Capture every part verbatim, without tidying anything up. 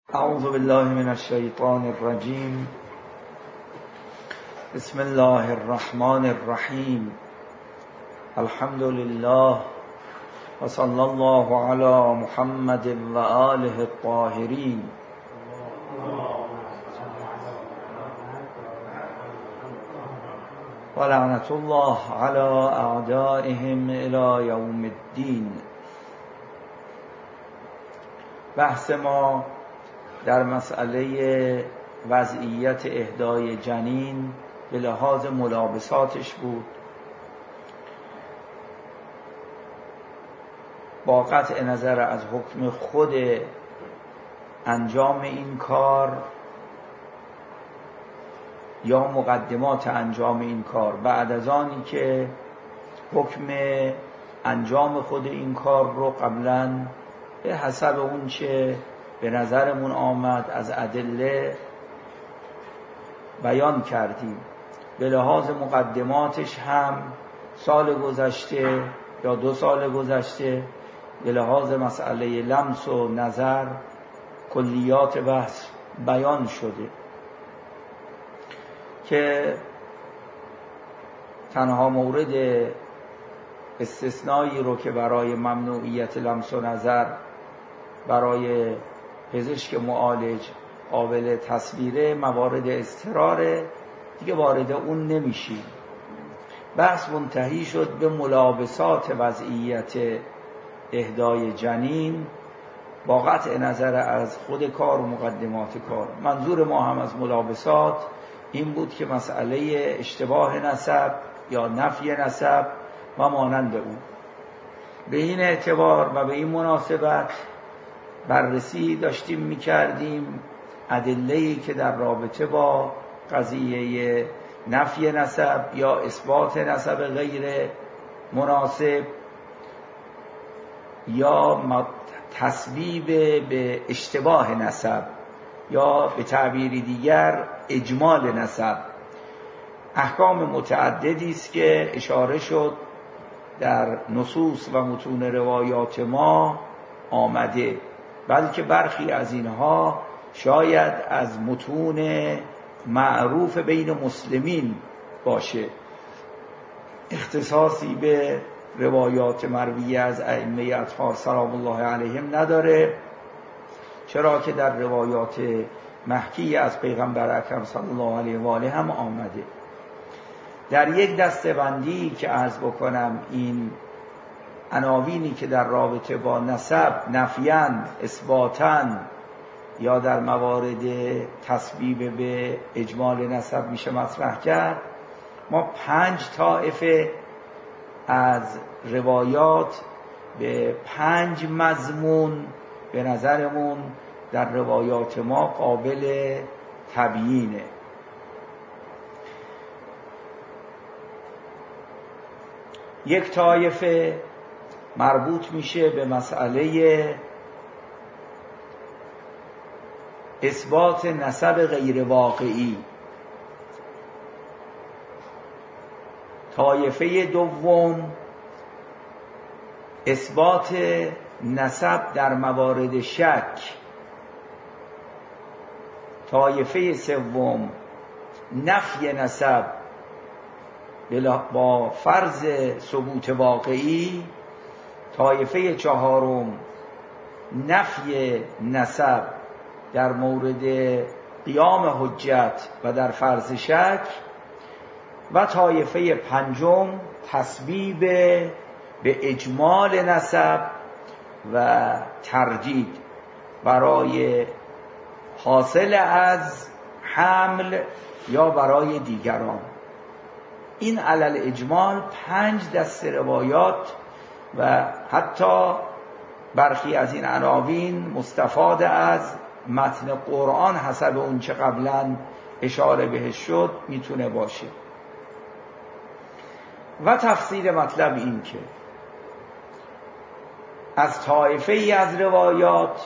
اعوذ بالله من الشیطان الرجیم. بسم الله الرحمن الرحیم. الحمد لله و صلی الله علی محمد و آله الطاهرین. و لعنت الله علی اعدائهم الی یوم الدین. بحث ما در مسئله وضعیت اهدای جنین به لحاظ ملابساتش بود. با قطع نظر از حکم خود انجام این کار یا مقدمات انجام این کار، بعد از آنی که حکم انجام خود این کار رو قبلا به حسب اون چه به نظرمون آمد از ادله بیان کردیم. به لحاظ مقدماتش هم سال گذشته یا دو سال گذشته به لحاظ مسئله لمس و نظر کلیات بحث بیان شده که تنها مورد استثنایی رو که برای ممنوعیت لمس و نظر برای پزشک معالج قابل تصویره موارد اضطراره، دیگه وارد اون نمیشیم. بحث منتهی شد به ملابسات وضعیت اهدای جنین با قطع نظر از خود کار و مقدمات کار. منظور ما هم از ملابسات این بود که مسئله اشتباه نسب یا نفی نسب و مانند اون به این اعتبار و به این مناسبت بررسی داشتیم می‌کردیم ادله‌ای که در رابطه با قضیه نفی نسب یا اثبات نسب غیر مناسب یا تسبیب به اشتباه نسب یا به تعبیر دیگر اجمال نسب احکام متعددی است که اشاره شد در نصوص و متون روایات ما آمده، بلکه برخی از اینها شاید از متون معروف بین مسلمین باشه، اختصاصی به روایات مرویه از ائمه اطهار سلام الله علیهم نداره، چرا که در روایات محکی از پیغمبر اکرم صلی الله علیه و آله هم آمده. در یک دسته‌بندی که عرض بکنم این عناوینی که در رابطه با نسب نفیان، اثباتن یا در موارد تسبیب به اجمال نسب میشه مطرح کرد، ما پنج طایفه از روایات به پنج مضمون به نظرمون در روایات ما قابل تبیینه. یک طایفه مربوط میشه به مسئله اثبات نسب غیر واقعی. طایفه دوم اثبات نسب در موارد شک. طایفه سوم نفی نسب با فرض ثبوت واقعی. طایفه چهارم نفی نسب در مورد قیام حجت و در فرض شک. و طایفه پنجم تسبیب به اجمال نسب و تردید برای حاصل از حمل یا برای دیگران. این علل اجمال پنج دسته روایات و حتی برخی از این عناوین مستفاد از متن قرآن حسب اون چه قبلا اشاره بهش شد میتونه باشه. و تفسیر مطلب این که از طایفه ای از روایات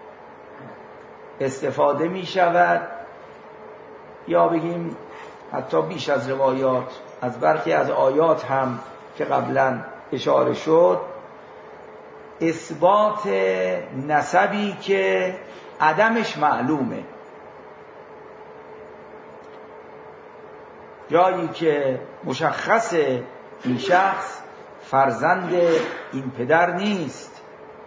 استفاده می شود یا بگیم حتی بیش از روایات از برخی از آیات هم که قبلا اشاره شد اثبات نسبی که عدمش معلومه. جایی که مشخص این شخص فرزند این پدر نیست،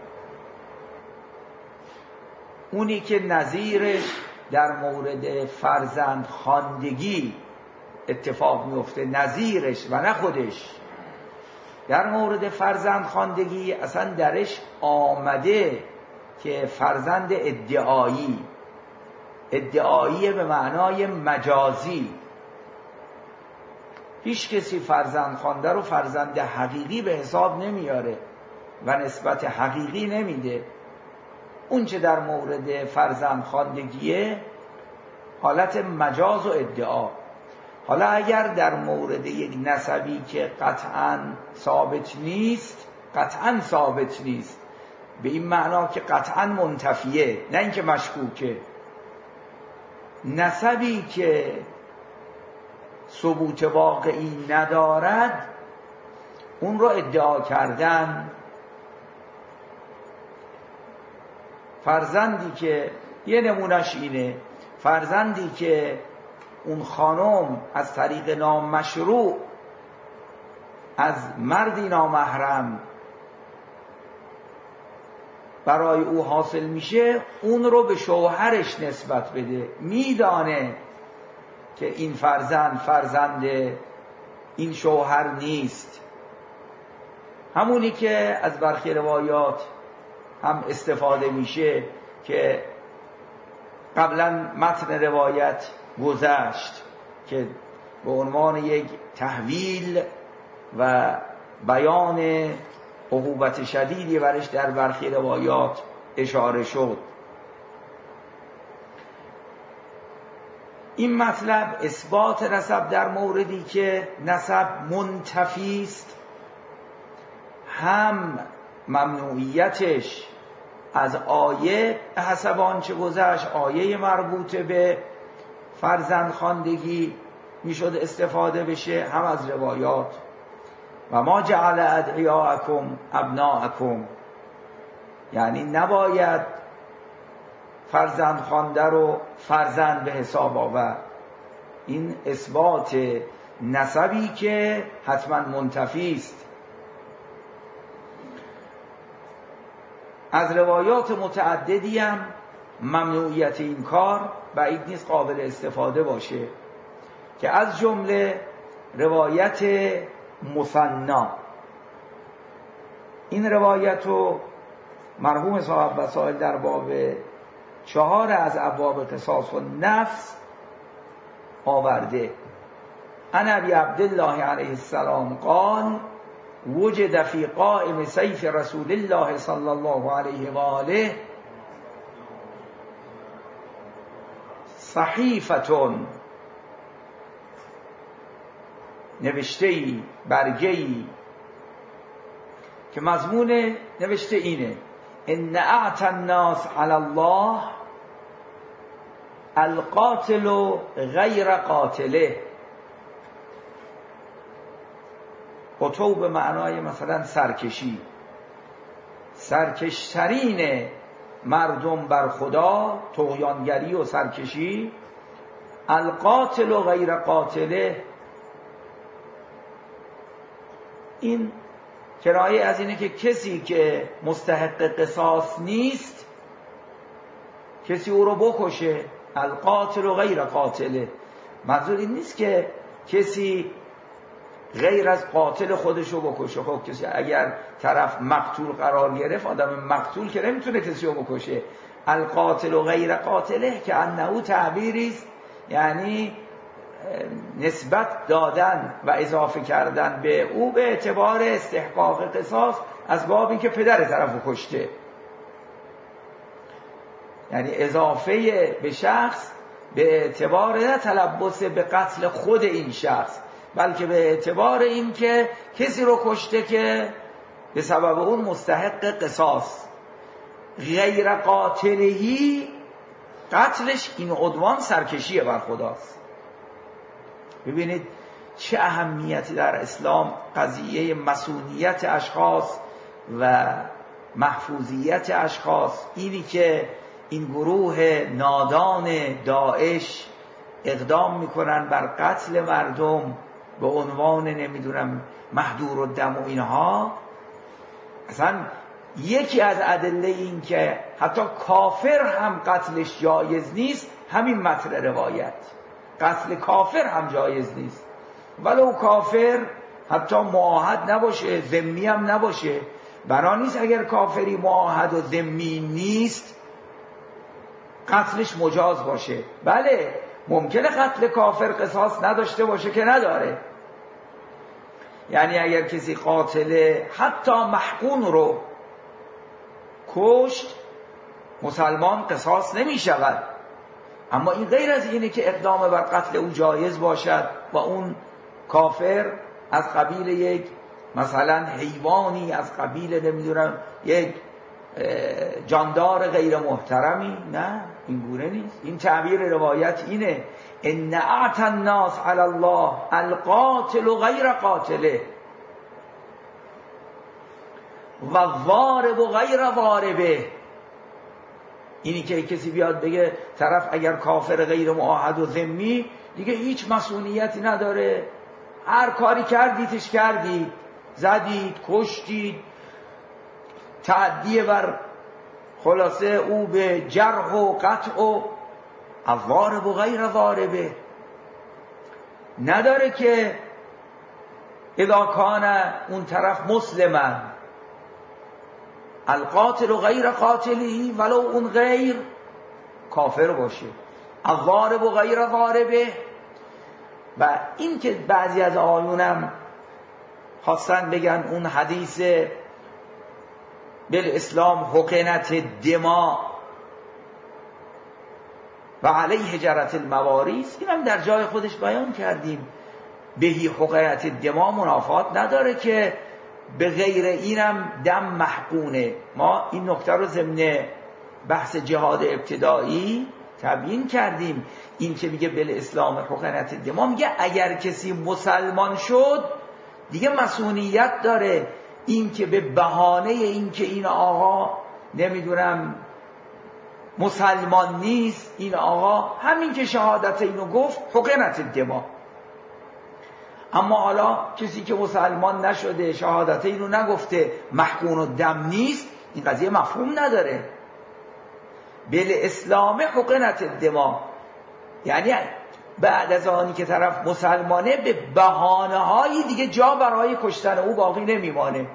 اونی که نظیرش در مورد فرزند خواندگی اتفاق میفته، نظیرش و نه خودش، در مورد فرزند خواندگی اصلا درش آمده که فرزند ادعایی، ادعایی به معنای مجازی. هیچ کسی فرزند خوانده رو فرزند حقیقی به حساب نمیاره و نسبت حقیقی نمیده. اون چه در مورد فرزند خواندگیه حالت مجاز و ادعا. حالا اگر در مورد یک نسبی که قطعاً ثابت نیست، قطعاً ثابت نیست به این معنا که قطعاً منتفیه، نه اینکه مشکوکه، نسبی که ثبوت واقعی ندارد اون رو ادعا کردن. فرزندی که یه نمونش اینه، فرزندی که اون خانم از طریق نامشروع از مردی نامحرم برای او حاصل میشه، اون رو به شوهرش نسبت بده، میدانه که این فرزند فرزند این شوهر نیست. همونی که از برخی روایات هم استفاده میشه که قبلا متن روایت گذشت که به عنوان یک تحویل و بیان عقوبت شدیدی برش در برخی روایات اشاره شد. این مطلب اثبات نسب در موردی که نسب منتفی است، هم ممنوعیتش از آیه حسب آنچه گذشت، آیه مربوطه به فرزند خواندگی میشد استفاده بشه، هم از روایات. و ما جعل ادعیاءکم ابناءکم، یعنی نباید فرزند خوانده رو فرزند به حساب آورد. این اثبات نسبی که حتما منتفی است. از روایات متعددی هم ممنوعیت این کار بعید نیست قابل استفاده باشه، که از جمله روایت مثنا. این روایت رو مرحوم صاحب وسائل در باب چهار از ابواب قصاص و نفس آورده. عن ابی عبدالله علیه السلام قال وجد فی قائم سیف رسول الله صلی الله علیه و آله صحیفتون، نوشته‌ای، برگه‌ای که مضمون نوشته اینه: ان اعطى الناس علی الله القاتل غیر قاتله. قطو به معنای مثلا سرکشی، سرکشترین مردم بر خدا، طغیانگری و سرکشی. القاتل و غیر قاتله، این کنایه از اینه که کسی که مستحق قصاص نیست کسی او رو بکشه. القاتل و غیر قاتله، منظور این نیست که کسی غیر از قاتل خودشو بکشه. خب کسی اگر طرف مقتول قرار گرفت، آدم مقتول که نمیتونه کسی رو بکشه. القاتل و غیر قاتله که انه تعبیری است، یعنی نسبت دادن و اضافه کردن به او به اعتبار استحقاق قصاص از بابی که پدر طرفو کشته، یعنی اضافه به شخص به اعتبار نه تلبس به قتل خود این شخص، بلکه به اعتبار این که کسی رو کشته که به سبب اون مستحق قصاص. غیر قاتلهی، قتلش این عدوان سرکشیه بر خداست. ببینید چه اهمیتی در اسلام قضیه مسئولیت اشخاص و محفوظیت اشخاص، اینی که این گروه نادان داعش اقدام میکنن بر قتل مردم به عنوان نمیدونم محدور الدم و اینها، اصلا یکی از ادله این که حتی کافر هم قتلش جایز نیست همین متن روایت، قتل کافر هم جایز نیست، ولو کافر حتی معاهد نباشه، ذمی هم نباشه. بنا نیست اگر کافری معاهد و ذمی نیست قتلش مجاز باشه. بله ممکنه قتل کافر قصاص نداشته باشه که نداره، یعنی اگر کسی قاتل حتی محقون رو کشت مسلمان قصاص نمی شود، اما این غیر از اینه که اقدام بر قتل او جایز باشد و اون کافر از قبیل یک مثلا حیوانی، از قبیل نمیدونم یک جاندار غیر محترمی، نه این گونه نیست. این تعبیر روایت اینه ان اعطى الناس علی الله القاتل غیر قاتله و وارب غیر واربه. اینی که کسی بیاد بگه طرف اگر کافر غیر معاهد و ذمی دیگه هیچ مسئولیتی نداره، هر کاری کردیدش کردید، زدید، کشتید، تعدیه بر خلاصه او به جرح و قطع و وارب و غیر واربه نداره که اذا کان اون طرف مسلمن القاتل و غیر قاتلی ولو اون غیر کافر باشه، الوارب و غیر واربه. و این که بعضی از آیونم خواستن بگن اون حدیث بالاسلام حقنت دما و علیه جرت المواریث، این هم در جای خودش بیان کردیم. بهی حقنت دما منافات نداره که به غیر اینم دم محقونه. ما این نکته رو ضمن بحث جهاد ابتدایی تبیین کردیم. این که میگه بالاسلام حقنت دما، میگه اگر کسی مسلمان شد دیگه مسئولیت داره، این که به بهانه این که این آقا نمیدونم مسلمان نیست، این آقا همین که شهادت اینو گفت حقنت دما، اما حالا کسی که مسلمان نشده شهادت اینو نگفته محقون و دم نیست، این قضیه مفهوم نداره. بالاسلام حقنت دما یعنی بعد از آنی که طرف مسلمانه به بهانه هایی دیگه جا برای کشتن او باقی نمیمانه.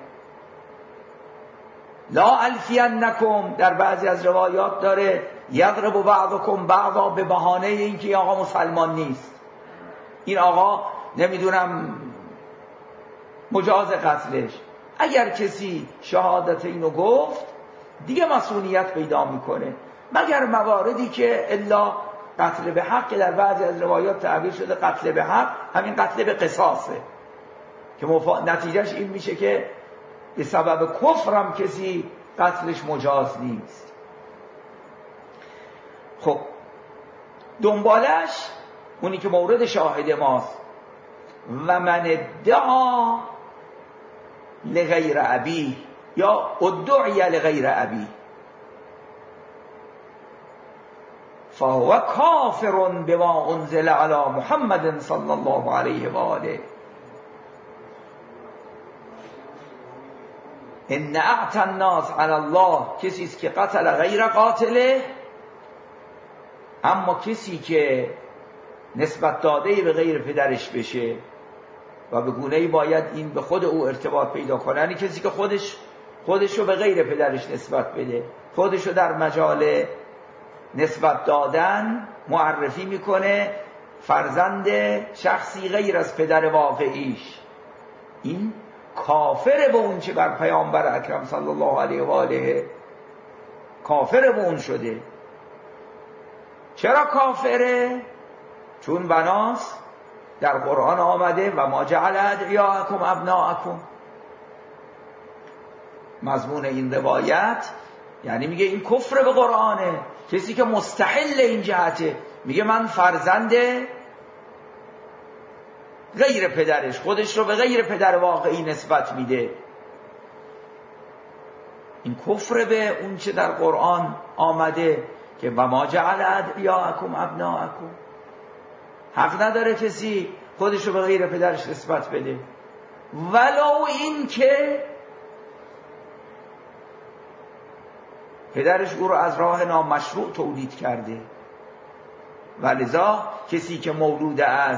لا الفینکم در بعضی از روایات داره یضرب بعضکم بعضا به بهانه اینکه این آقا مسلمان نیست، این آقا نمیدونم مجاز قتلش. اگر کسی شهادت اینو گفت دیگه مسئولیت پیدا میکنه، مگر مواردی که الا قتل به حق، در بعضی از روایات تعبیر شده قتل به حق همین قتل به قصاصه که مفا... نتیجهش این میشه که به سبب کفرم کسی قتلش مجاز نیست. خب دنبالش اونی که مورد شاهد ماست، و من ادعا لغیر ابی یا ادعی لغیر ابی فهو کافر بما انزل علی محمد صلی الله علیه و آله. ان اعطى الناس علی الله کسی است که قتل غیر قاتله، اما کسی که نسبت داده به غیر پدرش بشه و به گونه‌ای باید این به خود او ارتباط پیدا کنه، یعنی کسی که خودش خودشو به غیر پدرش نسبت بده، خودشو در مجال نسبت دادن معرفی میکنه فرزند شخصی غیر از پدر واقعیش، این کافر به اون چه بر پیامبر اکرم صلی الله علیه و آله کافر به اون شده. چرا کافره؟ چون بناس در قرآن آمده و ما جعل ادعیاءکم ابناءکم. مضمون این روایت یعنی میگه این کفر به قرآنه. کسی که مستحل این جهته میگه من فرزند غیر پدرش، خودش رو به غیر پدر واقعی نسبت میده، این کفر به اون چه در قرآن آمده که و ما جعل ادعیاءکم ابناءکم، حق نداره کسی خودش رو به غیر پدرش نسبت بده، ولو این که پدرش او رو از راه نامشروع تولید کرده. ولذا کسی که مولود از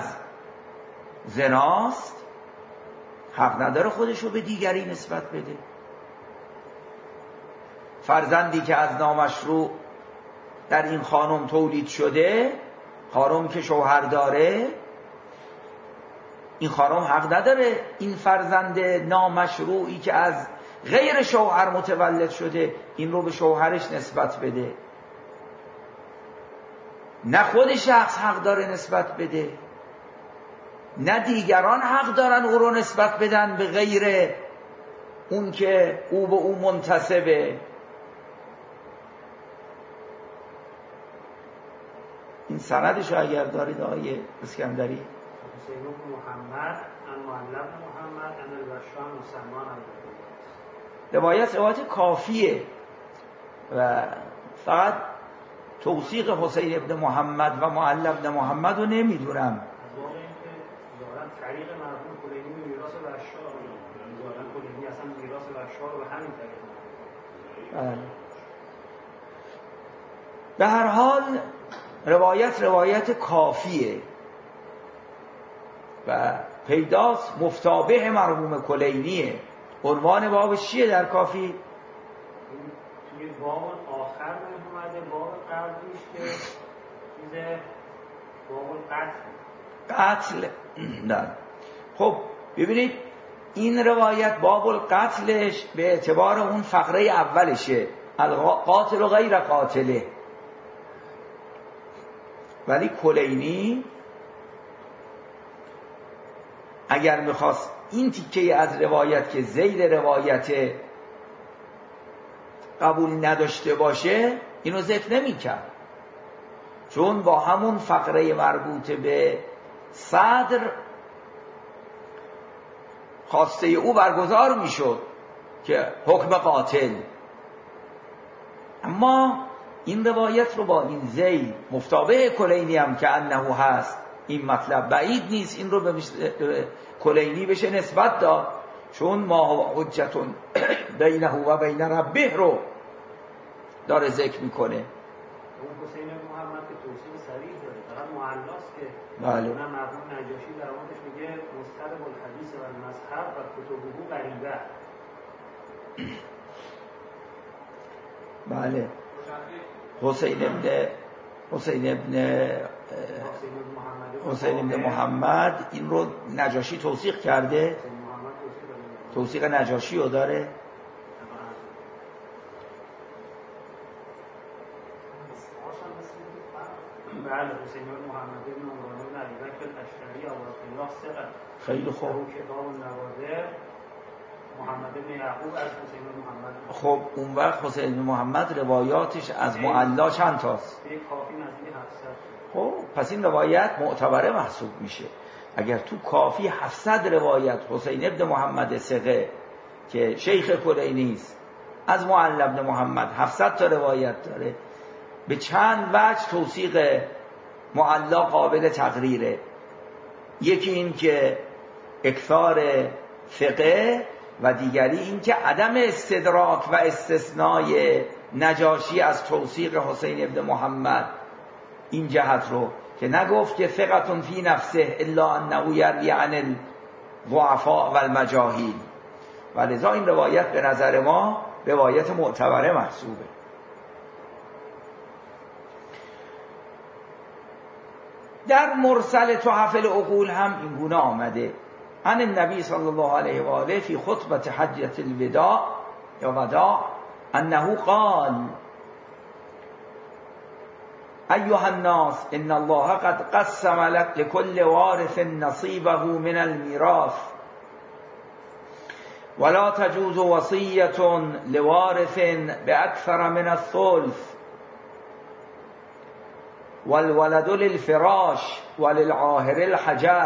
زناست حق نداره خودش رو به دیگری نسبت بده. فرزندی که از نامشروع در این خانم تولید شده، خانم که شوهر داره، این خانم حق نداره این فرزند نامشروعی که از غیر شوهر متولد شده این رو به شوهرش نسبت بده. نه خود شخص حق داره نسبت بده، نه دیگران حق دارن او رو نسبت بدن به غیر اون که او به او منتسبه. این سندش اگر دارید آقای اسکندری. حسین بن محمد عن معلم محمد عن البشار مسلمان روایت روایت کافیه و فقط توثیق حسین ابن محمد و معلم ابن محمد رو نمیدونم. از واقع این که ظاهرا طریق مرحوم کلینی به میراث بشار، ظاهرا کلینی اصلا میراث بشار رو به همین طریق. بله. به هر حال روایت روایت کافیه و پیداست مفتابه مرحوم کلینیه. عنوان بابش چیه در کافی؟ توی باب آخر اومده، باب قبلیش که چیز باب القتل. قتل. نه. خب ببینید این روایت باب القتلش به اعتبار اون فقره اولشه، القاتل و غیر قاتله، ولی کلینی اگر میخواست این تیکه از روایت که زید روایت قبول نداشته باشه اینو ذکر نمی‌کرد، چون با همون فقره مربوط به صدر خواسته او برگزار میشد که حکم قاتل. اما این روایت رو با این زید مفتابه کلینی هم که انه هست، این مطلب بعید نیست این رو به کلینی بشه نسبت داد، چون ما حجتون بینه و بین ربه رو داره ذکر میکنه. اون حسین محمد که توصیف صریح داره، فقط معلاست که بله. اونم مرحوم نجاشی در آنش میگه مسترب الحدیث و المذهب و کتبه غریبه. بله. حسین ابن حسین ابن حسین ابن محمد این رو نجاشی توثیق کرده، توثیق نجاشی رو داره. بله. حسین بن محمد بن عمران بن علی بکر الاشتری ابو الله ثقه. خیلی خوب. کتاب النوادر محمد بن یعقوب از حسین بن محمد. خب اون وقت حسین بن محمد روایاتش از معلا چند تاست؟ یک کافی نزدیک هفتصد. خب پس این روایت معتبره محسوب میشه. اگر تو کافی هفتصد روایت حسین ابن محمد ثقه که شیخ کلینی است از معلا ابن محمد هفتصد تا روایت داره، به چند وجه توثیق معلا قابل تقریره. یکی این که اکثار فقه و دیگری این که عدم استدراک و استثنای نجاشی از توثیق حسین ابن محمد این جهت رو که نگفت که ثقة فی نفسه الا انه یروی عن الضعفاء و المجاهیل، ولذا این روایت به نظر ما روایت معتبره محسوبه. در مرسل تحف العقول هم این گونه آمده عن النبی صلی الله علیه و آله فی خطبه حجة الوداع یا وداع انه قال ایها الناس ان الله قد قسم لكل وارث نصیبه من الميراث ولا تجوز وصیة لوارث باکثر من الثلث والولد للفراش وللعاهر الحجر.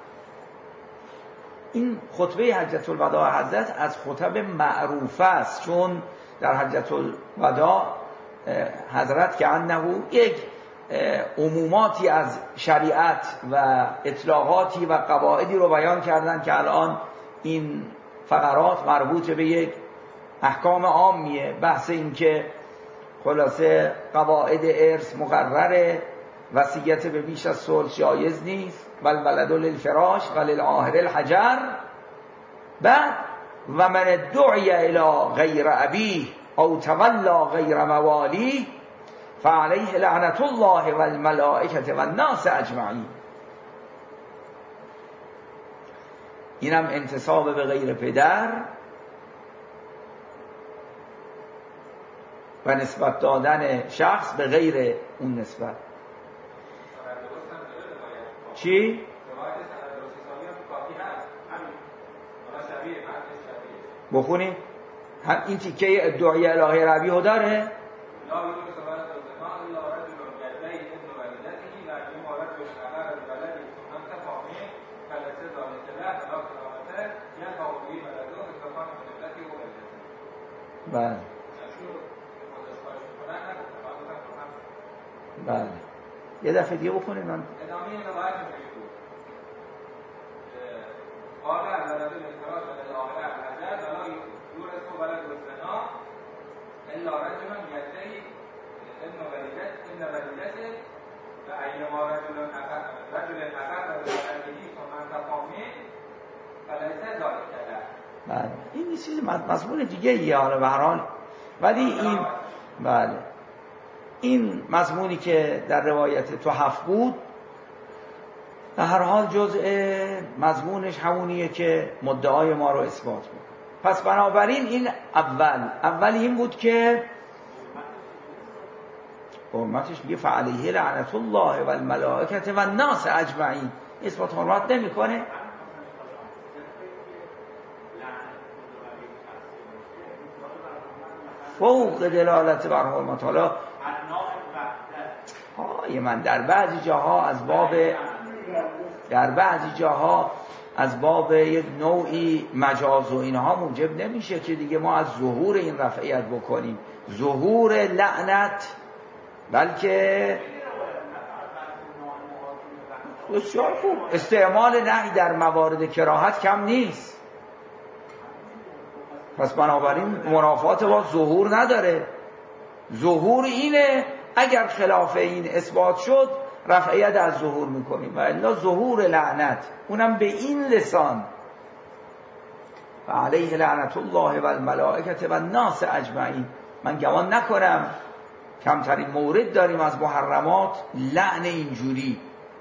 این خطبه حجة الوداع حضرت از خطب معروف است، چون در حجة الوداع حضرت که انه یک عموماتی از شریعت و اطلاقاتی و قواعدی رو بیان کردن که الان این فقرات مربوط به یک احکام عامیه. بحث این که خلاصه قواعد ارث مقرره، وصیت به بیش از ثلث جایز نیست، والولد للفراش وللعاهر الحجر. بعد و من دعی الی غیر ابیه او تولا غیر موالی فعلیه لعنت الله والملائکه والناس اجمعین. اینم انتساب به غیر پدر و نسبت دادن شخص به غیر اون نسبت. چی؟ بخونیم هم این تیکه ادعای الهی ربیه داره. بله بله یه دفعه دیگه بکنیم. من قال الولد للفراش وللعاهر الحجر ولا يورث ولد الزنا الا رجلا يدعي ابن ولدته ابن ولدته فايما رجل رجل اخر ولده ثم انتقامه فليس ذلك له. بله این چیز مضمون دیگه ایه حالا به هر حال، ولی این بله این مضمونی که در روایت تحف بود در هر حال جزء مضمونش همونیه که مدعای ما رو اثبات میکنه. پس بنابراین این اول اول این بود که حرمتش میگه فعلیه لعنت الله والملائکه والناس اجمعین، اثبات حرمت نمیکنه. فوق دلالت بر حرمت. حالا های من در بعضی جاها از باب در بعضی جاها از باب یک نوعی مجاز و اینها موجب نمیشه که دیگه ما از ظهور این رفعیت بکنیم، ظهور لعنت، بلکه بسیار خوب استعمال نهی در موارد کراهت کم نیست. پس بنابراین منافات با ظهور نداره. ظهور اینه اگر خلاف این اثبات شد رفعیت از ظهور میکنیم، و الا ظهور لعنت اونم به این لسان فعلیه لعنت الله والملائکه والناس اجمعین. من گمان نکنم کمترین مورد داریم از محرمات لعن اینجوری.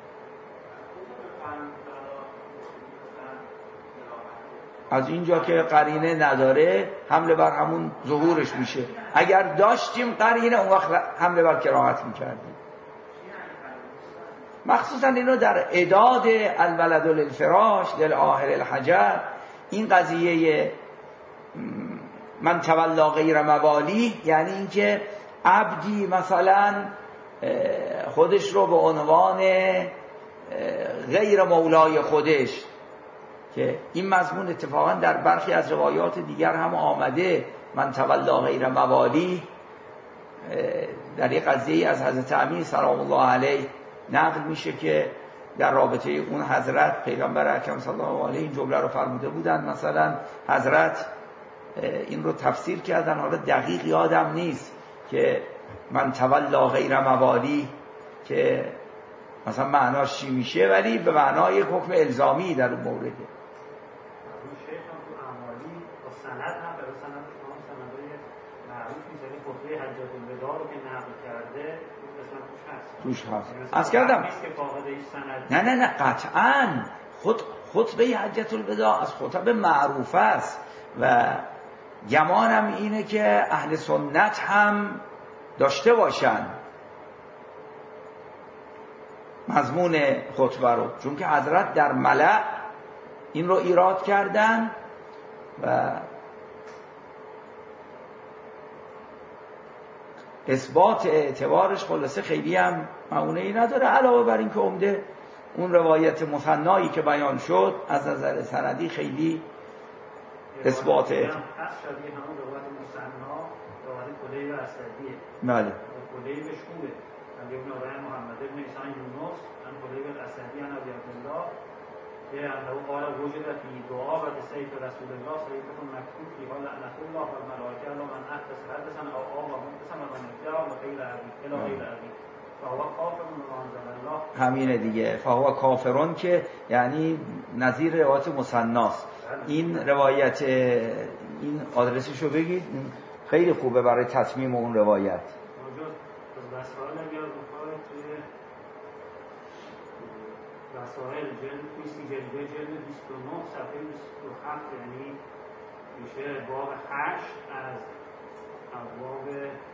از اینجا که قرینه نداره حمله بر همون ظهورش میشه. اگر داشتیم قرینه اون وقت حمله بر کراهت میکردیم. مخصوصا اینو در اعداد الولد للفراش للعاهر الحجر، این قضیه من تولا غیر موالی، یعنی اینکه عبدی مثلا خودش رو به عنوان غیر مولای خودش، که این مضمون اتفاقا در برخی از روایات دیگر هم آمده، من تولا غیر موالی، در یک قضیه از حضرت امیر سلام الله علیه نقل میشه که در رابطه اون حضرت پیغمبر اکرم صلی الله علیه این جمله رو فرموده بودن. مثلا حضرت این رو تفسیر کردن، حالا دقیق یادم نیست که من تولا غیر موالی که مثلا معناش چی میشه، ولی به معنای یک حکم الزامی در اون مورده. سند هم برای سند شما سندهای معروف نیست، یعنی خطبه حجة الوداع رو که نقل کرده اون قسمت توش هست توش هست از کردم نه نه نه قطعاً خود خطبه حجة الوداع از خطب معروف است و گمانم اینه که اهل سنت هم داشته باشن مضمون خطبه رو، چون که حضرت در ملأ این رو ایراد کردن و اثبات اعتبارش خلاصه خیلی هم معونه‌ای نداره. علاوه بر این که عمده اون روایت مثنایی که بیان شد از نظر سندی خیلی اثبات اعتبار کلیب اسدیه. بله. کلیبش خوبه. علی ابن آقای محمد ابن ایسان یونس عن کلیب الاسدی عن ابی عبدالله که انه قال وجد فی دعا و سیف رسول الله سیف مکتوب فی حال لعنت الله و الملائکه علی من احدث حدثا او آب و محدثا و من ادعا و غیر ابی الی غیر ابی فهو کافر بما انزل الله. همینه دیگه. فهو کافرون که یعنی نظیر روایت مثناست. این روایت این آدرسشو بگید، خیلی خوبه برای تتمیم اون روایت. وسائل جلد بیست جلد جلد بیست و نه صفحه بیست و هفت یعنی میشه باب هشت از ابواب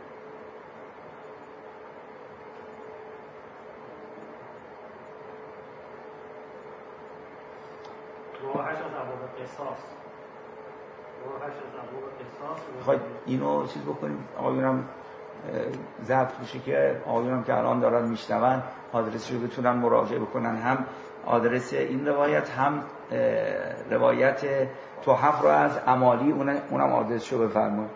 باب هشت از ابواب قصاص. باب هشت از ابواب قصاص. خواهید اینو چیز بکنیم آقایونم ضبط بشه که آقایونم که الان دارن میشنون آدرسش رو بتونن مراجعه بکنن، هم آدرس این روایت هم روایت تحف رو از عمالی اونم آدرسش رو بفرمایید.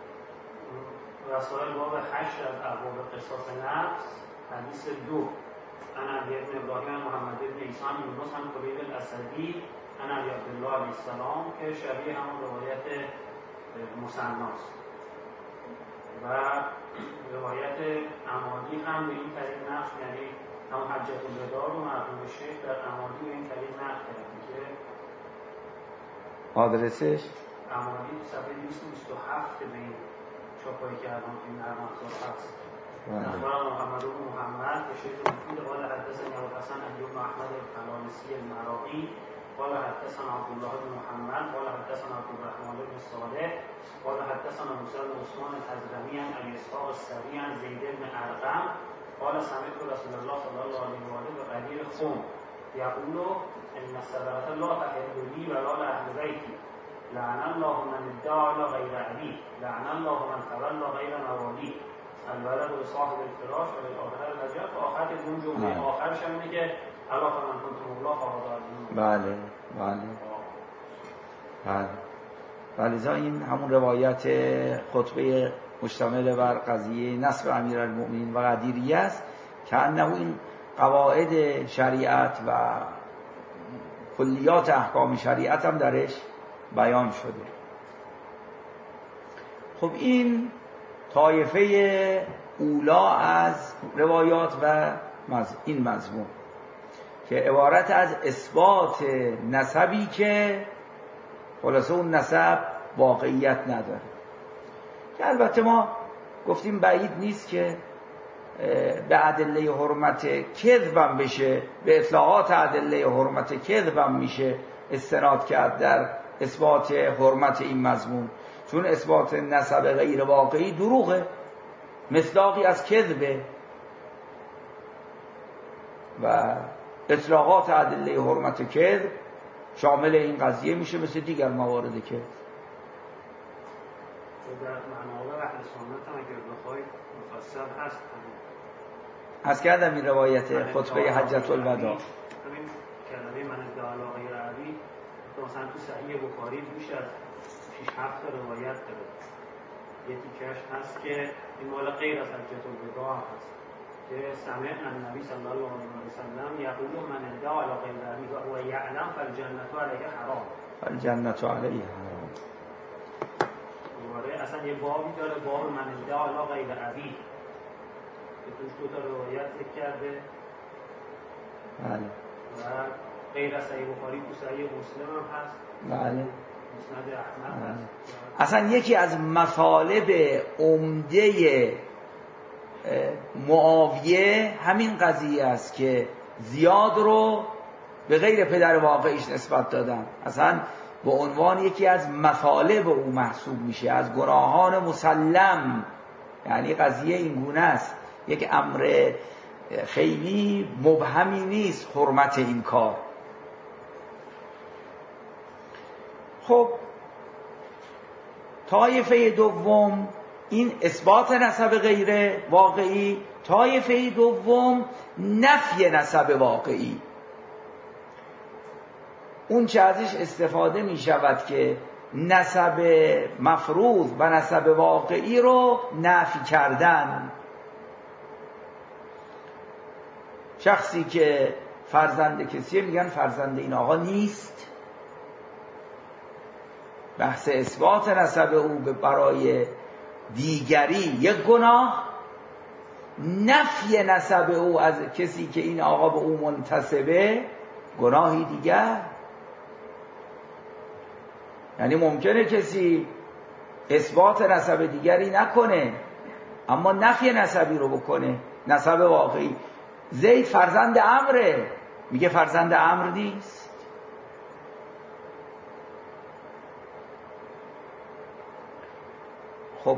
رسائل باب هشت از ابواب قصاص نفس حدیث دو عن ابی ابن ابراهیم محمد ابن ایسان یونس عن کلیب الاسدی عن ابی عبدالله علیه السلام که شبیه همون روایت مثناست و روایت عمادی هم به این طریق نقش، یعنی همون حجت الوداع و مرحوم شیخ در عمادی به این طریق نقش کردن که آدرسش عمادی صفحه دویست و بیست و هفت به این چاپایی که الان این نرم افزار هست. اخبار محمد بن محمد به شیخ مفید قال حدثنا ابوالحسن علی بن احمد الطلالسی المراغی قال حدثنا عبدالله بن محمد قال حدثنا عبدالرحمن بن صالح قال حدثنا موسی بن عثمان الحضرمی عن ابي اسحاق السبیعی عن زید بن ارقم قال سمعت رسول الله صلی الله علیه و آله و قدیر خم یقول ان الصدقه لا تحل لي ولا لاهل بیتی لعن الله من ادعى على غیر ابی لعن الله من تولى غیر موالی الولد لصاحب الفراش و للآخر الحجر و آخر اون جمله آخرش هم اینه که الله فمن كنت مولاه فهو بله بله بله بله این همون روایت خطبه مشتمل بر قضیه نصب امیرالمؤمنین و قدیریه است که انه این قواعد شریعت و کلیات احکام شریعت هم درش بیان شده. خب این طایفه اولا از روایات و این مضمون که عبارت از اثبات نسبی که خلاصه اون نسب واقعیت نداره، که البته ما گفتیم بعید نیست که به ادله حرمت کذبم بشه، به اطلاعات ادله حرمت کذبم میشه استناد کرد در اثبات حرمت این مضمون، چون اثبات نسب غیر واقعی دروغه، مصداقی از کذبه و اطلاقات ادله حرمت کذب شامل این قضیه میشه مثل دیگر موارد که در معنای اهل سنت هم اگر بخواید مفصل هست. از کردم این روایت خطبه حجت الوداع همین کلمه من ادعا غیر ابی مثلا تو صحیح بخاری بیش از شش هفت روایت داره، یه تیکش هست که این مال غیر از حجت الوداع هست که سمع النبی صلی الله علیه و سلم یقول من ادعا غیر ابی و هو یعلم فالجنة علیه حرام فالجنة علیه حرام. دوباره اصلا یه بابی داره، باب من ادعا غیر ابی که توش دو تا روایت ذکر کرده بله و غیر از صحیح بخاری تو صحیح مسلم هم هست بله مسند احمد بله. هست. اصلا یکی از مطالب عمده معاویه همین قضیه است که زیاد رو به غیر پدر واقعیش نسبت دادن، اصلا به عنوان یکی از مطالب او محسوب میشه، از گناهان مسلم، یعنی قضیه این گونه است، یک امر خیلی مبهمی نیست حرمت این کار. خب طایفه دوم این اثبات نسب غیر واقعی، طایفه دوم نفی نسب واقعی. اون چه ازش استفاده می شود که نسب مفروض و نسب واقعی رو نفی کردن. شخصی که فرزند کسیه میگن فرزند این آقا نیست. بحث اثبات نسب او برای دیگری یک گناه، نفی نسب او از کسی که این آقا به او منتسبه گناهی دیگر. یعنی ممکنه کسی اثبات نسب دیگری نکنه اما نفی نسبی رو بکنه، نسب واقعی. زید فرزند عمره، میگه فرزند عمرو نیست. خب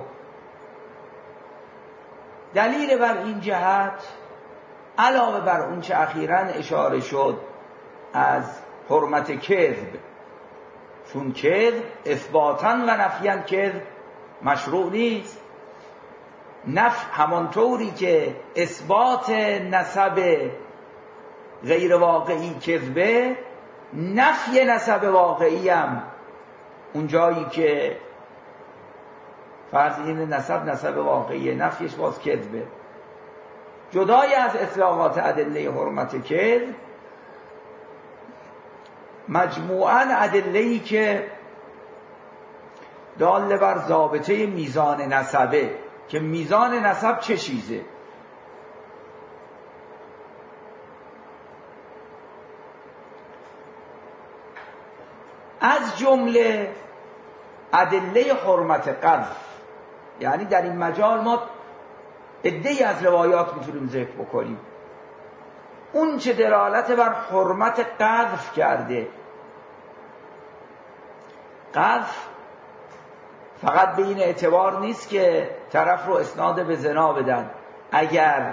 دلیل بر این جهت علاوه بر اون چه اخیراً اشاره شد از حرمت کذب، چون کذب اثباتاً و نفیاً کذب مشروع نیست. نفی همانطوری که اثبات نسب غیر واقعی کذبه، نفی نسب واقعی هم اون جایی که فرض این نسب نسب واقعیه، نفیش باز کذبه. جدای از اطلاقات ادله حرمت کذب، مجموعاً ادله‌ای که دال بر ضابطه میزان نسبه، که میزان نسب چه چیزه. از جمله ادله حرمت قذف، یعنی در این مجال ما عده‌ای از روایات میتونیم ذکر بکنیم. اون چه دلالت بر حرمت قذف کرده، قذف فقط به این اعتبار نیست که طرف رو اسناد به زنا بدن. اگر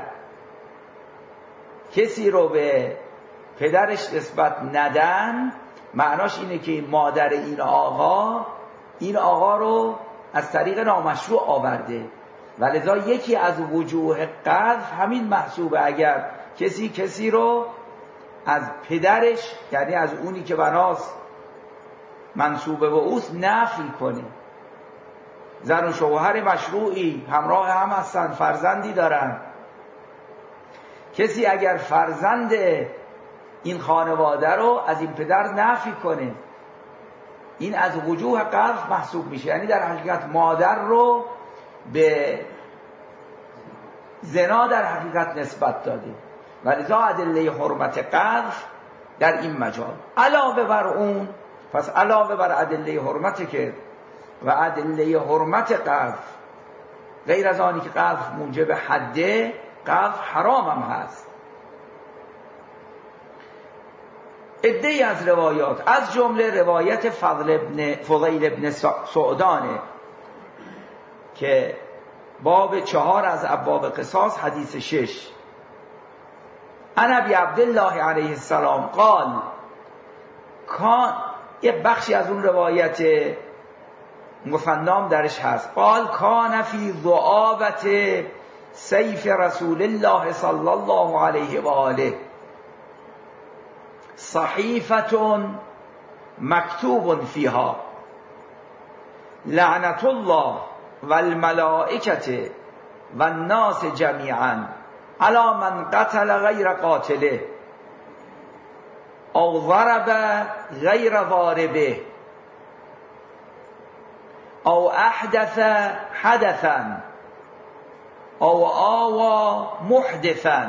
کسی رو به پدرش نسبت ندن، معناش اینه که مادر این آقا این آقا رو از طریق نامشروع آورده و لذا یکی از وجوه قذف همین محسوبه. اگر کسی کسی رو از پدرش، یعنی از اونی که بناس منسوبه به اوست، نفی کنه. زن و شوهر مشروعی همراه هم هستن، فرزندی دارن. کسی اگر فرزند این خانواده رو از این پدر نفی کنه، این از وجوه قذف محسوب میشه. یعنی در حقیقت مادر رو به زنا در حقیقت نسبت داده و لذا ادله حرمت قذف در این مجال. علاوه بر اون، پس علاوه بر ادله حرمت که و ادله حرمت قذف، غیر از آنی که قذف موجب حده، قذف حرام هم هست. عده‌ای از روایات، از جمله روایت فضل ابن فضیل ابن سعدانه که باب چهار از ابواب قصاص، حدیث شش. عن ابی عبدالله علیه السلام قال، کان، یه بخشی از اون روایت مفنام درش هست. قال کان فی ذعابت سیف رسول الله صلی الله علیه و آله صحیفة مکتوب فیها لعنت الله والملائکة والناس جمیعا علی من قتل غیر قاتله او ضرب غیر ضاربه او احدث حدثا او آوى محدثا.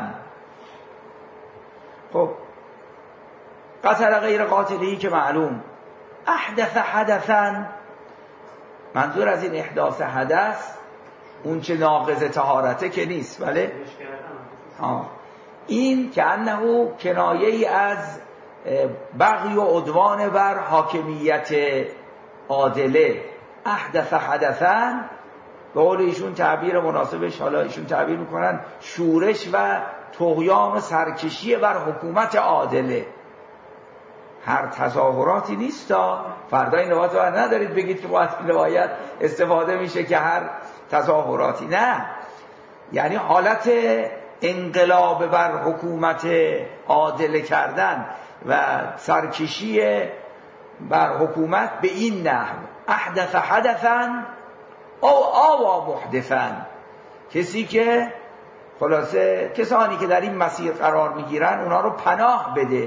خب قتل غیر قاتلی که معلوم، احدث حدثا، منظور از این احداث حدث اون چه ناقض طهارته که نیست، بله آه. این که انه کنایه ای از بغی و عدوان بر حاکمیت عادله. احدث حدثا به قول ایشون تعبیر مناسبش، حالا ایشون تعبیر میکنن شورش و طغیان و سرکشی بر حکومت عادله. هر تظاهراتی نیست تا فردا این روایت رو ندارید بگید که باید این روایت استفاده میشه که هر تظاهراتی، نه، یعنی حالت انقلاب بر حکومت عادله کردن و سرکشی بر حکومت به این نحو احدث حدثا او آوا محدثا، کسی که خلاصه کسانی که در این مسیر قرار میگیرن اونا رو پناه بده.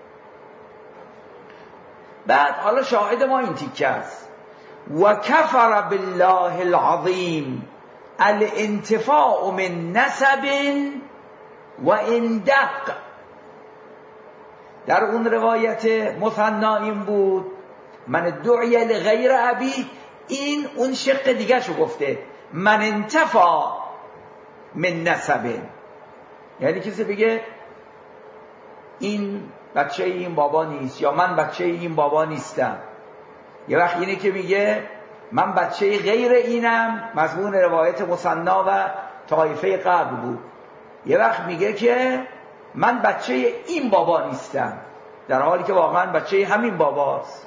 بعد حالا شاهد ما این تیکه است، و کفر بالله العظیم الانتفاع من نسب و اندق. در اون روایت مثنا این بود من دعی لغیر ابی، این اون شق دیگه شو گفته من انتفاع من نسب، یعنی کسی بگه این بچه این بابا نیست یا من بچه این بابا نیستم. یه وقت اینه که میگه من بچه غیر اینم، مضمون روایت مثنا و طایفه قبل بود. یه وقت میگه که من بچه این بابا نیستم، در حالی که واقعا بچه همین باباست.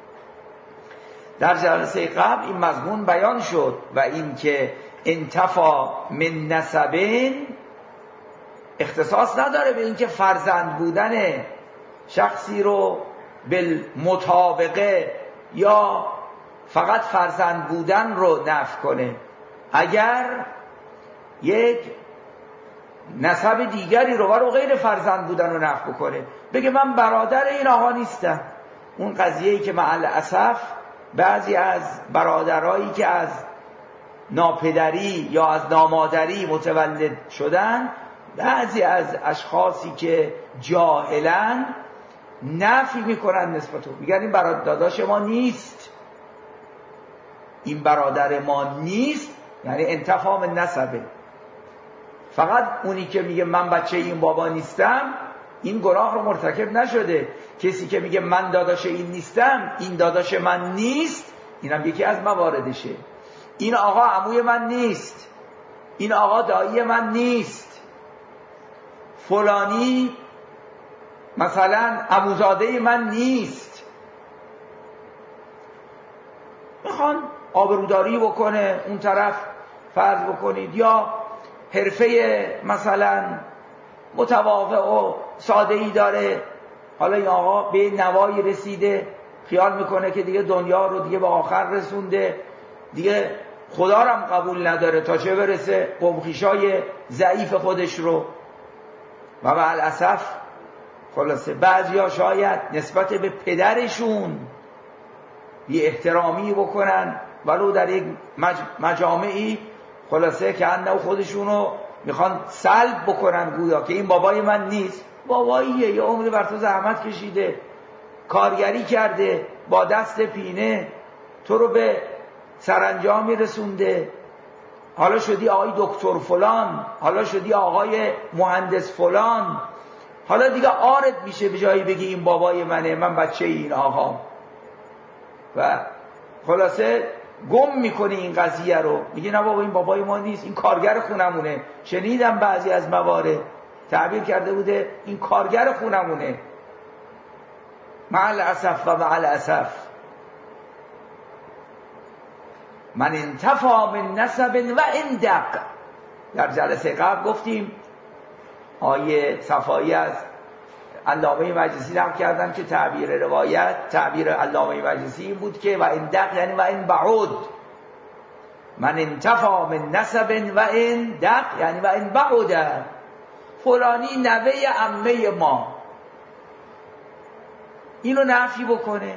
در جلسه قبل این مضمون بیان شد و این که انتفا من نسبین اختصاص نداره به این که فرزند بودن شخصی رو بالمطابقه یا فقط فرزند بودن رو نفی کنه. اگر یک نسب دیگری رو برای غیر فرزند بودن رو نفی کنه، بگه من برادر این آقا نیستم، اون قضیه‌ای که مع الاسف بعضی از برادرایی که از ناپدری یا از نامادری متولد شدن، بعضی از اشخاصی که جاهلن نفی میکنن نسبت رو، میگن این برادر داداش ما نیست، این برادر ما نیست، یعنی انتفاع من نسبه. فقط اونی که میگه من بچه این بابا نیستم این گناه رو مرتکب نشده. کسی که میگه من داداش این نیستم، این داداش من نیست، اینم یکی از مواردشه. این آقا عموی من نیست، این آقا دایی من نیست، فلانی مثلا عموزاده من نیست. میخوان آبروداری بکنه اون طرف، فرض بکنید، یا حرفه مثلا متواضع و ساده‌ای داره، حالا این آقا به نوایی رسیده، خیال میکنه که دیگه دنیا رو دیگه به آخر رسونده، دیگه خدا رو هم قبول نداره تا چه برسه قومخیشای ضعیف خودش رو. و مع الاسف خلاصه بعضیا شاید نسبت به پدرشون بی احترامی بکنن، ولو در یک مج... مجامعی خلاصه که انه خودشونو میخوان سلب بکنن، گویا که این بابای من نیست. باباییه، یه عمری بر تو زحمت کشیده، کارگری کرده، با دست پینه تو رو به سرانجامی رسونده، حالا شدی آقای دکتر فلان، حالا شدی آقای مهندس فلان، حالا دیگه آرد میشه به جایی بگی این بابای منه، من بچه این آقا. و خلاصه گم میکنی این قضیه رو، میگی نه بابا این بابای ما نیست، این کارگر خونمونه. شنیدم بعضی از موارد تعبیر کرده بوده این کارگر خونمونه. مع الاسف و مع الاسف من انتفا من نسب و اندق. در جلسه قبل گفتیم آیه صفایی از علامه مجلسی نقل کردن که تعبیر روایت، تعبیر علامه مجلسی این بود که و اندق یعنی و ان بعود، من انتفا من نسب و اندق یعنی و ان بعود، فلانی نوه عمه ما، اینو نفی بکنه.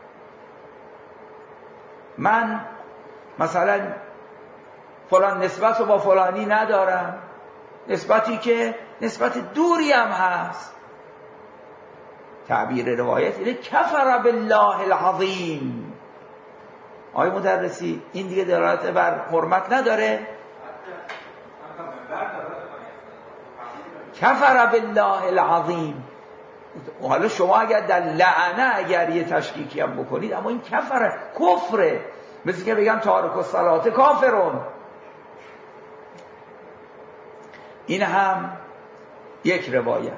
من مثلا فلان نسبت رو با فلانی ندارم، نسبتی که نسبت دوری هم هست. تعبیر روایت اینه کفر بالله العظیم. آقای مدرسی این دیگه دلالت بر حرمت نداره؟ کفر بالله العظیم. حالا شما اگر در لعنه اگر یه تشکیکی هم بکنید، اما این کفره، کفره، مثل که بگم تارک الصلاه کافرون. این هم یک روایت.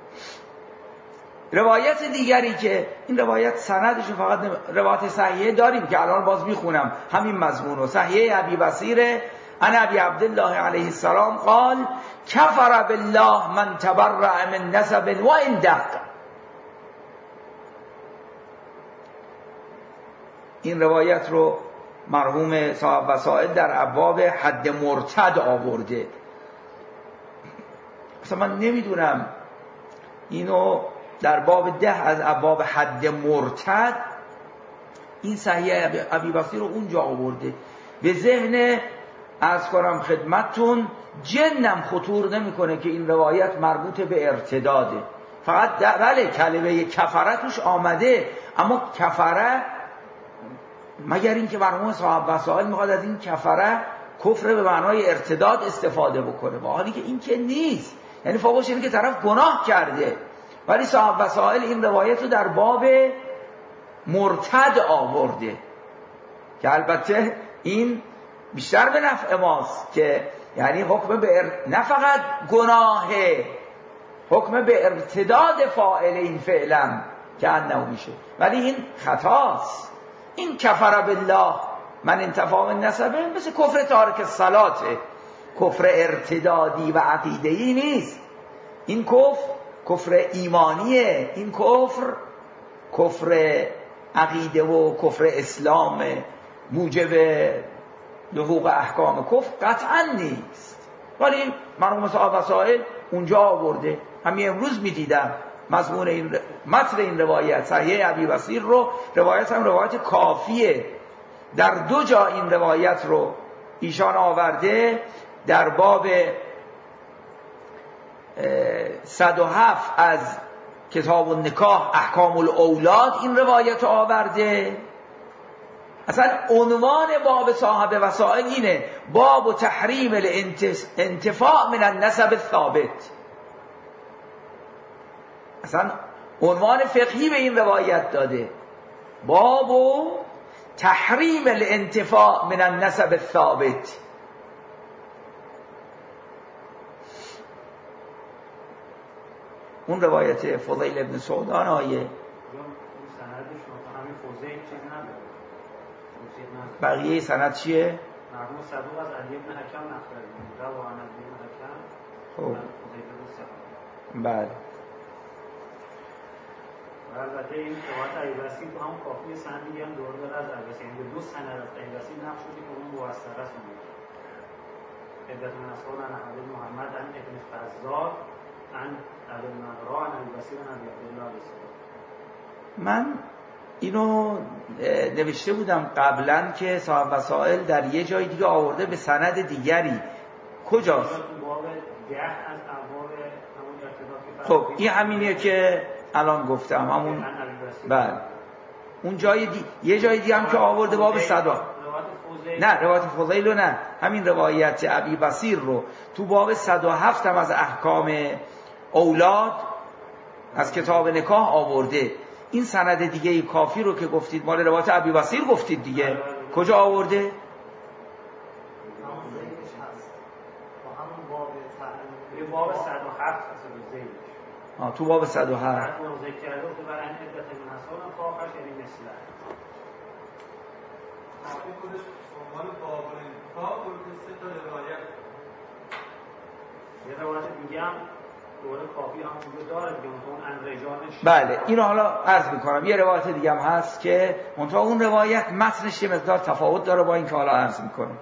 روایت دیگری که این روایت سندش فقط روایت صحیحه داریم که الان باز میخونم همین مضمون و صحیحه ابی بصیر عن ابی عبدالله علیه السلام قال کفر بالله من تبرع من نسب و اندق. این روایت رو مرحوم صاحب وسائل در ابواب حد مرتد آورده. مثلا من نمیدونم اینو در باب ده از ابواب حد مرتد این صحیح ابی بصیر رو اونجا آورده. به ذهن عرض کنم خدمتتون جنم خطور نمیکنه که این روایت مربوط به ارتداده. فقط بله کلمه کفره توش آمده، اما کفره مگر اینکه مرحوم صاحب وسائل میخواد از این کفره کفر به معنای ارتداد استفاده بکنه، با حالی که این که نیست. یعنی فوقش اینه که طرف گناه کرده، ولی صاحب وسائل این روایت رو در باب مرتد آورده که البته این بیشتر به نفع ماست که یعنی حکم به ار... نه فقط گناهه، حکم به ارتداد فاعل این فعلا که انه میشه، ولی این خطاست. این کفر بالله من انتفاع من نسبه مثل کفر تارک الصلاته، کفر ارتدادی و عقیده‌ای نیست. این کفر کفر ایمانیه، این کفر کفر عقیده و کفر اسلام موجب لحوق احکام کفر قطعا نیست. ولی مرحوم صاحب وسائل اونجا آورده. همین امروز میدیدم مضمون این متن این روایت صحیح ابی بصیر رو، روایت هم روایت کافیه، در دو جا این روایت رو ایشان آورده. در باب صد و هفت از کتاب النکاح احکام الاولاد این روایت آورده. اصلا عنوان باب صاحب وسائل اینه، باب تحریم الانتفاع من النسب الثابت. اصلا عنوان فقهی به این روایت داده، باب تحریم الانتفاع من النسب الثابت. اون روایت فضیل ابن سعودان آیه بقیه سند چیه؟ مرحوم صدوق از علی ابن حکم نقل کرده و عن علی ابن حکم. خب بله. و البته این روایت ایبسی تو هم کافی سندی هم دور داره از ایبسی، یعنی دو سند از ایبسی نقل شده که اون موثق است. عدت من اصحاب عن احمد بن محمد عن ابن فضال عن ابي النضراء عن ایبسی عن ابي عبدالله علیه السلام. من اینو نوشته بودم قبلا که صاحب وسائل در یه جای دیگه آورده به سند دیگری. کجاست؟ خب این همینیه که الان گفتم، همون بله. اون جای دی... یه جای دیگه هم که آورده باب صدا، نه روایت فضیل رو نه، همین روایت ابی بصیر رو تو باب صد و هفت هم از احکام اولاد از کتاب نکاح آورده. این سند دیگه کافی رو که گفتید مال روایت ابی بصیر گفتید دیگه، کجا آورده؟ باب صد و هفت آه تو باب صد و هفت ذکر کرده که برای این عدت من اصحاب تا آخرش یعنی مثل آخری خودش عنوان باب الانتفاع و سه تا روایت، یه روایت دیگه هم دوره کافی هم وجود داره دیگه، اون ان رجالش. بله اینو حالا عرض میکنم. یه روایت دیگه هم هست که منتها اون روایت متنش یه مقدار تفاوت داره با این که حالا عرض میکنم.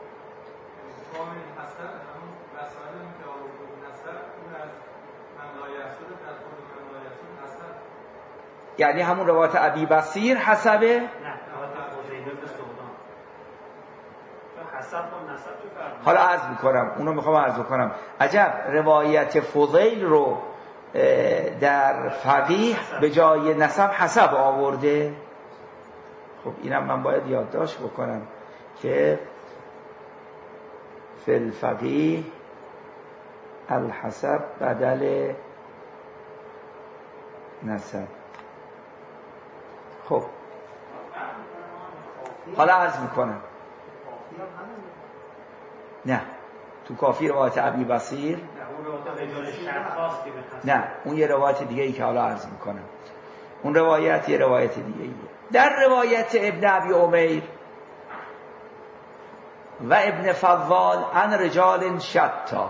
یعنی همون روایت ابی بصیر حسبه؟ نه روایت فضیل بن سعودان حسب و نسب چه فرق؟ حالا عرض میکنم، اونو میخوام عرض کنم. عجب روایت فضیل رو در فقیه به جای نسب حسب آورده. خب اینم من باید یادداشت بکنم که فی الفقیه الحسب بدل نسب. خب حالا عرض میکنم. نه تو کافی روایت ابی بصیر نه، اون یه روایت دیگه ای که حالا عرض میکنم. اون روایت یه روایت دیگه ایه. در روایت ابن ابی عمیر و ابن فضال عن رجال شتا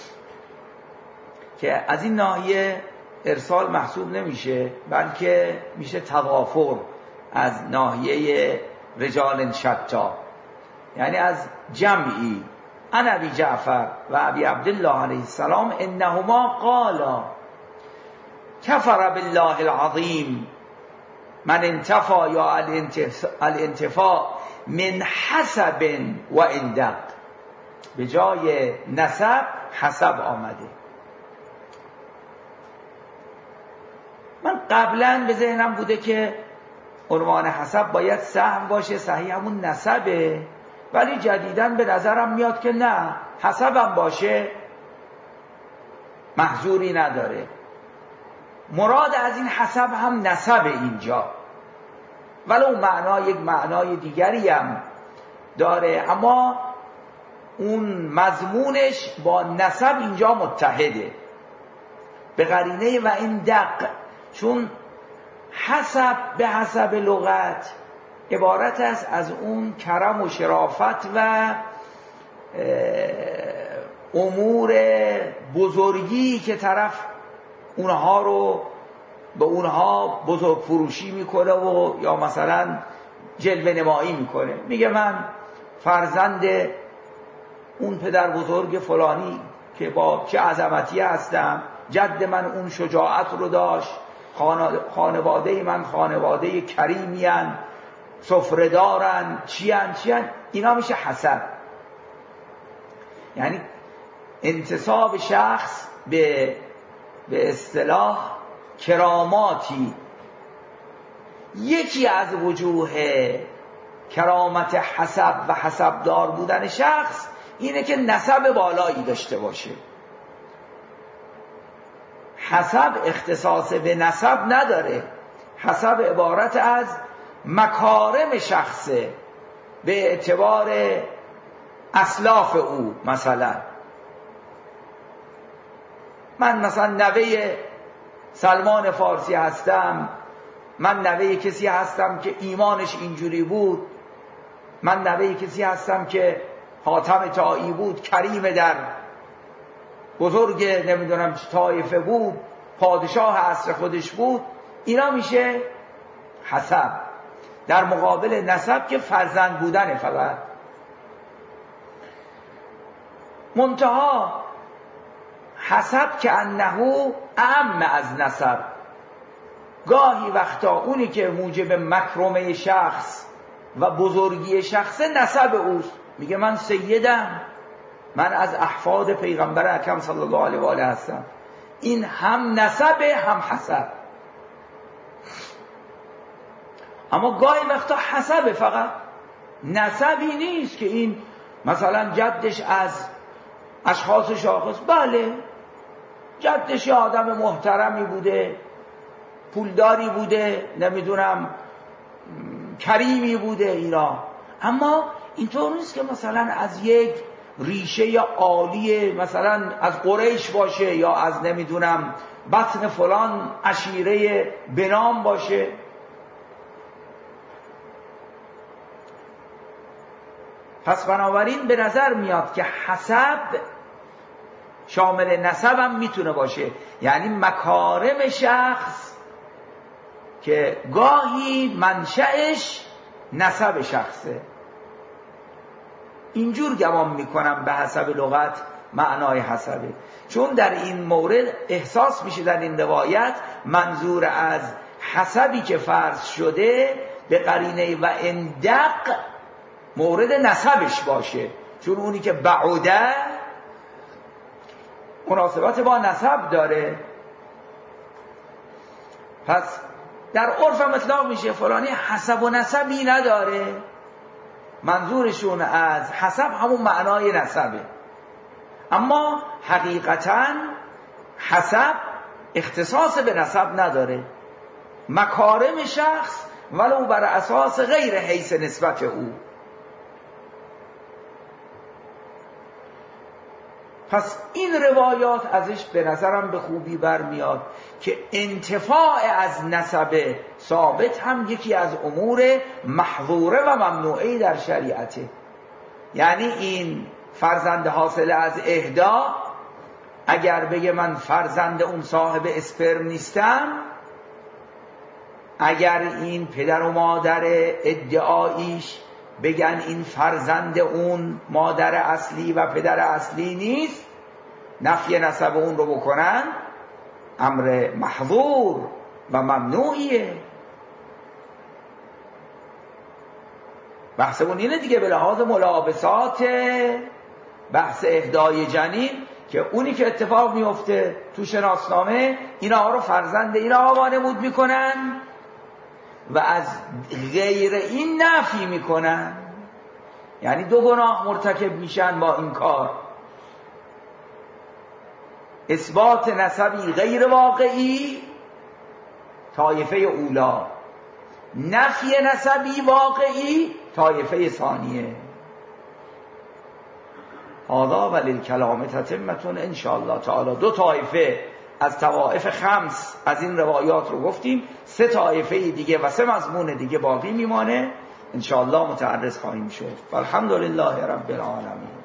که از این ناحیه ارسال محسوب نمیشه، بلکه میشه تضافر از ناحیه رجال شتا، یعنی از جمعی عن ابی جعفر و ابی عبدالله علیه السلام انهما قالا کفر بالله العظیم من انتفا یا الانتفاع من حسب و اندق، به جای نسب حسب آمده. من قبلا به ذهنم بوده که عنوان حسب باید سهم باشه، صحیح همون نسبه، ولی جدیداً به نظرم میاد که نه، حسبم باشه محظوری نداره. مراد از این حسب هم نسب اینجا، ولو معنا یک معنای دیگری هم داره، اما اون مضمونش با نسب اینجا متحده به قرینه و این دق، چون حسب به حسب لغت عبارت است از اون کرم و شرافت و امور بزرگی که طرف اونها رو به اونها بزرگ فروشی میکنه و یا مثلا جلوه نمایی میکنه. میگه من فرزند اون پدر بزرگ فلانی که با چه عظمتی هستم، جد من اون شجاعت رو داشت، خانواده من خانواده کریمیان، سفره دارن، چیان چیان، اینا میشه حسب. یعنی انتساب شخص به به اصطلاح کراماتی. یکی از وجوه کرامت حسب و حسبدار بودن شخص اینه که نسب بالایی داشته باشه. حسب اختصاص به نسب نداره، حسب عبارت از مکارم شخصه به اعتبار اسلاف او. مثلا من مثلا نوه سلمان فارسی هستم، من نوه کسی هستم که ایمانش اینجوری بود، من نوه کسی هستم که حاتم طایی بود، کریم در بزرگ نمیدونم چه طایفه بود، پادشاه عصر خودش بود. اینا میشه حسب، در مقابل نسب که فرزند بودن فقط. منتها حسب که انهو اعم از نسب، گاهی وقتا اونی که موجب مکرمه شخص و بزرگی شخص نسب اوست. میگه من سیدم، من از احفاد پیغمبر اکرم صلی الله علیه و آله هستم. این هم نسب هم حسب. اما گاهی وقتا حسب فقط، نسبی نیست که این مثلا جدش از اشخاص شاخص. بله جدش یه آدم محترمی بوده، پولداری بوده، نمیدونم کریمی بوده اینا، اما اینطور نیست که مثلا از یک ریشه عالی مثلا از قریش باشه یا از نمیدونم بطن فلان عشیره بنام باشه. پس بنابراین به نظر میاد که حسب شامل نسب هم میتونه باشه، یعنی مکارم شخص که گاهی منشأش نسب شخصه. اینجور گمان میکنم به حسب لغت معنای حسبه، چون در این مورد احساس میشه در این روایت منظور از حسبی که فرض شده به قرینه و اندق مورد نسبش باشه، چون اونی که بعوده مناسبت با نسب داره. پس در عرف اطلاق میشه فلانی حسب و نسبی نداره، منظورشون از حسب همون معنای نسبه. اما حقیقتاً حسب اختصاص به نسب نداره، مکارم شخص ولو بر اساس غیر حیث نسبت او. پس این روایات ازش به نظرم به خوبی برمیاد که انتفاع از نسب ثابت هم یکی از امور محظوره و ممنوعه در شریعته. یعنی این فرزند حاصل از اهدا اگر بگه من فرزند اون صاحب اسپرم نیستم، اگر این پدر و مادر ادعاییش بگن این فرزند اون مادر اصلی و پدر اصلی نیست، نفی نسب اون رو بکنن، امر محظور و ممنوعیه. بحثمون اینه دیگه، به لحاظ ملابسات بحث اهدای جنین، که اونی که اتفاق میفته تو شناسنامه اینا رو فرزند اینا وانمود میکنن و از غیر این نفی میکنن، یعنی دو گناه مرتکب میشن با این کار. اثبات نسبی غیر واقعی طایفه اولا، نفی نسبی واقعی طایفه ثانیه. هذا وللکلام تتمتون ان شاء الله تعالی. دو طایفه از طوائف خمس از این روایات رو گفتیم، سه طایفه دیگه و سه مضمون دیگه باقی میمانه، ان شاء الله متعرض خواهیم شد. الحمدلله رب العالمین.